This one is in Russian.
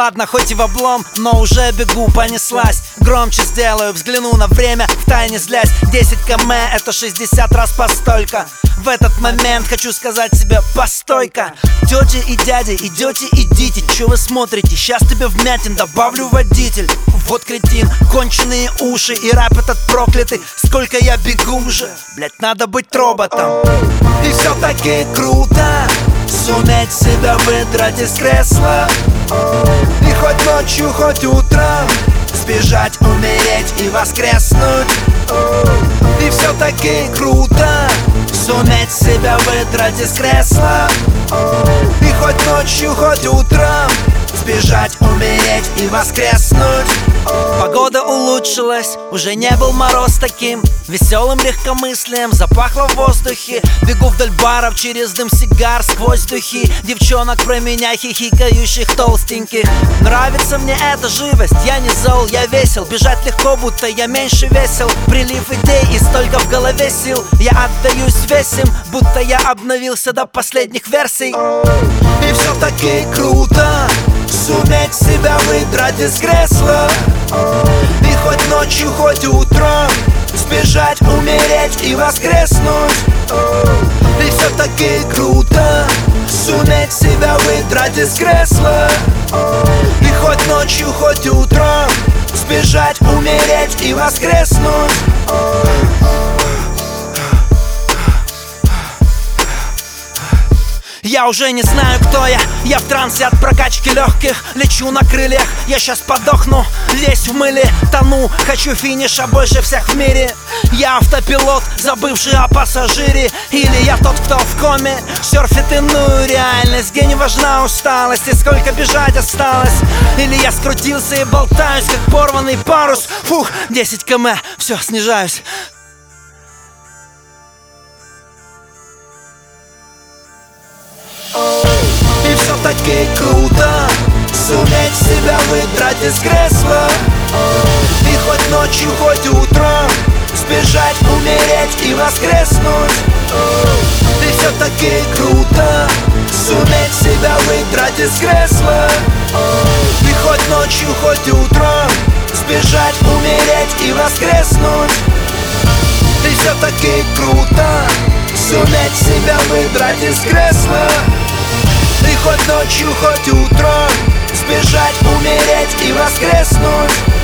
ладно, хоть и в облом, но уже бегу, понеслась. Громче сделаю, взгляну на время, втайне злясь. 10 км — это 60 раз по столько. В этот момент хочу сказать себе: постой-ка. Тети и дяди, идете, идите, чё вы смотрите? Сейчас тебе вмятин добавлю, водитель. Вот кретин, конченые уши и рэп этот проклятый. Сколько я бегу уже, блять, надо быть роботом. И все-таки круто суметь себя выдрать из кресла. И хоть ночью, хоть утром сбежать, умереть и воскреснуть. И все-таки круто суметь себя выдрать из кресла. И хоть ночью, хоть утром сбежать, умереть и воскреснуть. Погода улучшилась, уже не был мороз таким веселым легкомыслием, запахло в воздухе. Бегу вдоль баров через дым сигар, сквозь духи девчонок про меня хихикающих толстеньких. Нравится мне эта живость, я не зол, я весел. Бежать легко, будто я меньше весел. Прилив идей и столько в голове сил. Я отдаюсь весь им, будто я обновился до последних версий. И все-таки круто суметь себя выдрать из кресла. И хоть ночью, хоть утром сбежать, умереть и воскреснуть. И все-таки круто суметь себя выдрать из кресла. И хоть ночью, хоть утром сбежать, умереть и воскреснуть. Я уже не знаю, кто я в трансе от прокачки легких. Лечу на крыльях, я сейчас подохну. Весь в мыле, тону, хочу финиша больше всех в мире. Я автопилот, забывший о пассажире. Или я тот, кто в коме серфит иную реальность, где не важна усталость и сколько бежать осталось. Или я скрутился и болтаюсь, как порванный парус. Фух, 10 км, все, снижаюсь. И все-таки круто суметь себя выдрать из кресла. И хоть ночью, хоть утром сбежать, умереть и воскреснуть. И все-таки круто суметь себя выдрать из кресла. И хоть ночью, хоть утром сбежать, умереть и воскреснуть. И все-таки круто суметь себя выдрать из кресла. И хоть ночью, хоть утром сбежать, умереть и воскреснуть.